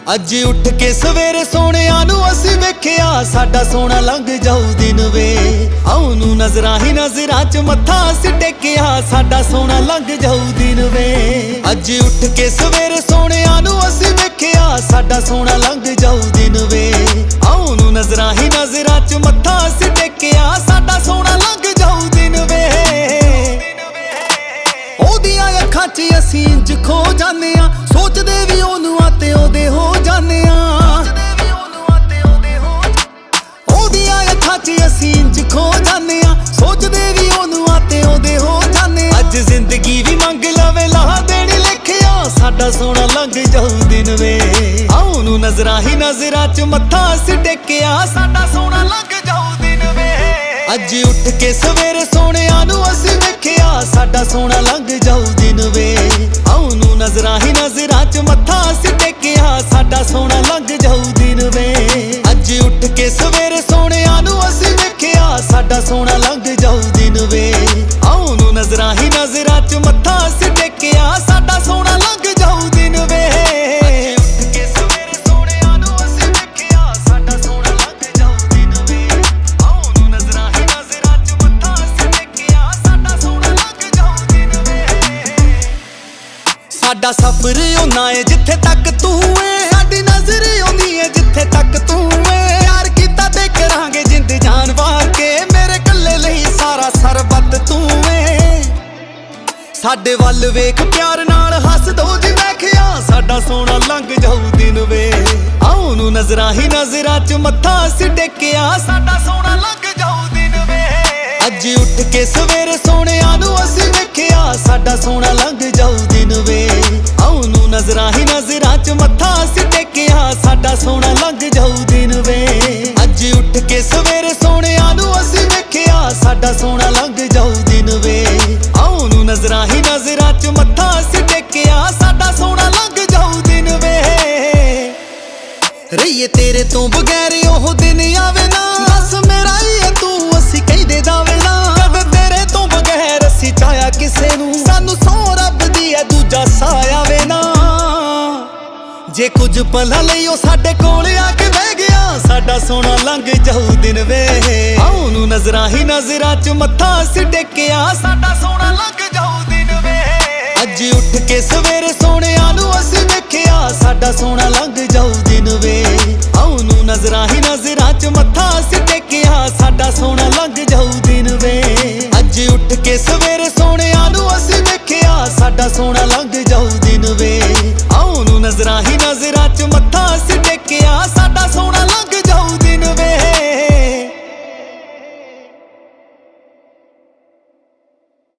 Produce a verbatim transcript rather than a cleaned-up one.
ਅੱਜ ਉੱਠ ਕੇ ਸਵੇਰੇ ਸੋਹਣਿਆਂ ਨੂੰ ਅਸੀਂ ਵੇਖਿਆ, ਸਾਡਾ ਸੋਹਣਾ ਲੰਘ ਜਾਊ ਦਿਨ ਵੇ। ਆਉ ਨੂੰ ਨਜ਼ਰਾਂ ਹੀ ਨਜ਼ਰਾਂ 'ਚ ਮੱਥਾ ਅਸੀਂ ਟੇਕਿਆ, ਸਾਡਾ ਸੋਹਣਾ ਲੰਘ ਜਾਊ ਦਿਨ ਵੇ। ਅੱਜ ਉੱਠ ਕੇ ਸਵੇਰੇ ਸੋਹਣਿਆਂ ਨੂੰ ਅਸੀਂ ਵੇਖਿਆ, ਸਾਡਾ ਸੋਹਣਾ ਲੰਘ ਜਾਊ ਦਿਨ ਵੇ। ਆਉ ਨੂੰ ਨਜ਼ਰਾਂ ਹੀ ਨਜ਼ਰਾਂ 'ਚ ਮੱਥਾ ਅਸੀਂ ਟੇਕਿਆ, ਸਾਡਾ ਸੋਹਣਾ ਲੰਘ ਜਾਊ ਦਿਨ ਵੇ। ਉਹਦੀਆਂ ਅੱਖਾਂ 'ਚ ਅਸੀਂ ਇੰਜ ਖੋ ਜਾਂਦੇ ਆ, ਸੋਚਦੇ ਵੀ ਉਹਨੂੰ ਆ ਤੇ ਉਹਦੇ ਹੋ ਜਾਂਦੇ ਆ। ਉਹਦੀਆਂ ਅੱਖਾਂ 'ਚ ਅਸੀਂ ਇੰਜ ਖੋ ਜਾਂਦੇ ਆ, ਸੋਚਦੇ ਵੀ ਉਹਨੂੰ ਆ ਤੇ ਉਹਦੇ ਹੋ ਜਾਂਦੇ ਆ। ਅੱਜ ਜ਼ਿੰਦਗੀ ਵੀ ਮੰਗ ਲਵੇ ਲਾਹ ਦੇਣੀ ਲਿਖਿਆ, ਸਾਡਾ ਸੋਹਣਾ ਲੰਘ ਜਾਊ ਦਿਨ ਵੇ। ਆਉ ਨੂੰ ਨਜ਼ਰਾਂ ਹੀ ਨਜ਼ਰਾਂ 'ਚ ਮੱਥਾ ਅਸੀਂ ਟੇਕਿਆ, ਸਾਡਾ ਸੋਹਣਾ ਲੰਘ ਜਾਊ ਦਿਨ ਵੇ। ਅੱਜ ਉੱਠ ਕੇ ਸਵੇਰੇ ਸੋਹਣਿਆਂ ਨੂੰ ਅਸੀਂ ਵੇਖਿਆ, ਸਾਡਾ ਸੋਹਣਾ ਲੰਘ ਜਾਊ ਦਿਨ ਵੇ। ਆਉ ਨੂੰ ਨਜ਼ਰਾਂ ਹੀ ਨਜ਼ਰਾਂ 'ਚ ਮੱਥਾ ਅਸੀਂ ਟੇਕਿਆ, ਸਾਡਾ ਸੋਹਣਾ ਲੰਘ ਜਾਊ ਦਿਨ ਵੇ। ਅੱਜ ਉੱਠ ਕੇ ਸਵੇਰੇ ਸੋਹਣਿਆਂ ਨੂੰ ਅਸੀਂ ਵੇਖਿਆ, ਸਾਡਾ ਸੋਹਣਾ ਲੰਘ ਜਾਊ ਦਿਨ ਵੇ। ਆਉ ਨੂੰ ਨਜ਼ਰਾਂ ਹੀ ਨਜ਼ਰਾਂ 'ਚ ਮੱਥਾ ਅਸੀਂ ਟੇਕਿਆ, ਸਾਡਾ ਸੋਹਣਾ ਲੰਘ ਜਾਊ ਦਿਨ ਵੇ। ਸਾਡਾ ਸਫ਼ਰ ਉਹਨਾਂ ਏ ਜਿੱਥੇ ਤੱਕ ਤੂੰ ਏ, ਸਾਡੀ ਨਜ਼ਰ ਆਉਂਦੀ ਏ ਜਿੱਥੇ ਤੱਕ ਤੂੰ ਏ। ਪਿਆਰ ਕੀਤਾ ਤੇ ਕਰਾਂਗੇ ਜਿੰਦ ਜਾਨ ਵਾਰ ਕੇ, ਮੇਰੇ ਕੱਲੇ ਲਈ ਸਾਰਾ ਸਰਬੱਤ ਤੂੰ ਏ। ਸਾਡੇ ਵੱਲ ਵੇਖ ਪਿਆਰ ਨਾਲ ਹੱਸ ਦੋ ਜੀ ਵੇਖਿਆ, ਸਾਡਾ ਸੋਹਣਾ ਲੰਘ ਜਾਊ ਦਿਨ ਵੇ। ਆਉ ਨੂੰ ਨਜ਼ਰਾਂ ਹੀ ਨਜ਼ਰਾਂ 'ਚ ਮੱਥਾ ਅਸੀਂ ਟੇਕਿਆ, ਸਾਡਾ ਸੋਹਣਾ ਲੰਘ ਜਾਊ ਦਿਨ ਵੇ। ਅੱਜ ਉੱਠ ਕੇ ਸਵੇਰੇ ਸੋਹਣਿਆਂ ਨੂੰ ਅਸੀਂ ਵੇਖਿਆ, ਸਾਡਾ ਸੋਹਣਾ ਲੰਘ ਜਾਊ ਦਿਨ ਵੇ। ਆਉ ਨੂੰ ਨਜ਼ਰਾਂ ਹੀ ਨਜ਼ਰਾਂ 'ਚ ਮੱਥਾ ਅਸੀਂ ਟੇਕਿਆ, ਸਾਡਾ ਸੋਹਣਾ ਲੰਘ ਜਾਊ ਦਿਨ ਵੇ। ਅੱਜ ਉੱਠ ਕੇ ਸਵੇਰੇ ਸੋਹਣਿਆਂ ਨੂੰ ਅਸੀਂ ਵੇਖਿਆ, ਸਾਡਾ ਸੋਹਣਾ ਲੰਘ ਜਾਊ ਦਿਨ ਵੇ। ਆਉ ਨੂੰ ਨਜ਼ਰਾਂ ਹੀ ਨਜ਼ਰਾਂ 'ਚ ਮੱਥਾ ਅਸੀਂ ਟੇਕਿਆ, ਸਾਡਾ ਸੋਹਣਾ ਲੰਘ ਜਾਊ ਦਿਨ ਵੇ। ਰਹੀਏ ਤੇਰੇ ਤੋਂ ਬਗੈਰ ਉਹ ਦਿਨ ਆਵੇ ਨਾ, ਦੱਸ ਮੇਰਾ ਹੀ ਏ ਤੂੰ ਅਸੀਂ ਕਹਿੰਦੇ ਦਾਵੇ ਨਾ। ਕਦੇ ਤੇਰੇ ਤੋਂ ਬਗੈਰ ਅਸੀਂ ਚਾਹਿਆ ਕਿਸੇ ਨੂੰ, ਸਾਨੂੰ ਸੌ ਰੱਬ ਦੀ ਐ ਦੂਜਾ ਸਾਹ ਆਵੇ ਨਾ। ਜੇ ਕੁਝ ਪਲਾਂ ਲਈ ਉਹ ਸਾਡੇ ਕੋਲ ਆ ਕੇ ਬਹਿ ਗਿਆ, ਸਾਡਾ ਸੋਹਣਾ ਲੰਘ ਜਾਊ ਦਿਨ ਵੇ। ਆਉ ਨੂੰ ਨਜ਼ਰਾਂ ਹੀ ਨਜ਼ਰਾਂ 'ਚ ਮੱਥਾ ਅਸੀਂ ਟੇਕਿਆ, ਸਾਡਾ ਸੋਹਣਾ ਲੰਘ ਜਾਊ ਦਿਨ ਵੇ। ਅੱਜ ਉੱਠ ਕੇ ਸਵੇਰੇ ਸੋਹਣਿਆਂ ਨੂੰ ਅਸੀਂ ਵੇਖਿਆ, ਸਾਡਾ ਸੋਹਣਾ ਲੰਘ ਜਾਊ ਦਿਨ ਵੇ। ਆਉ ਨੂੰ ਨਜ਼ਰਾਂ ਹੀ ਨਜ਼ਰਾਂ 'ਚ ਮੱਥਾ ਅਸੀਂ ਟੇਕਿਆ, ਸਾਡਾ ਸੋਹਣਾ ਲੰਘ ਜਾਊ ਦਿਨ ਵੇ। ਅੱਜ ਉੱਠ ਕੇ ਸਵੇਰੇ ਸੋਹਣਿਆਂ ਨੂੰ ਅਸੀਂ ਵੇਖਿਆ, ਸਾਡਾ ਸੋਹਣਾ ਲੰਘ ਜਾਊ ਦਿਨ ਵੇ। ਆਉ ਨੂੰ ਨਜ਼ਰਾਂ ਹੀ ਨਜ਼ਰਾਂ 'ਚ ਮੱਥਾ ਅਸੀਂ